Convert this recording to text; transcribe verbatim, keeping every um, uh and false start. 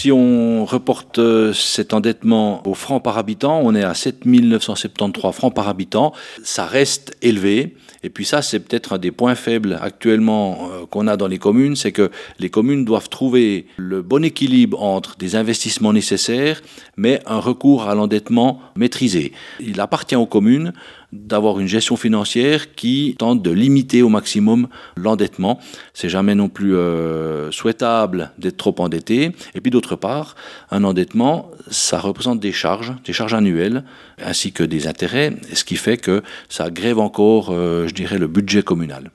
Si on reporte cet endettement au franc par habitant, on est à sept mille neuf cent soixante-treize francs par habitant. Ça reste élevé. Et puis ça, c'est peut-être un des points faibles actuellement euh, qu'on a dans les communes, c'est que les communes doivent trouver le bon équilibre entre des investissements nécessaires, mais un recours à l'endettement maîtrisé. Il appartient aux communes d'avoir une gestion financière qui tente de limiter au maximum l'endettement. C'est jamais non plus euh, souhaitable d'être trop endetté. Et puis d'autre part, un endettement, ça représente des charges, des charges annuelles, ainsi que des intérêts, ce qui fait que ça grève encore, euh, je dirais, le budget communal.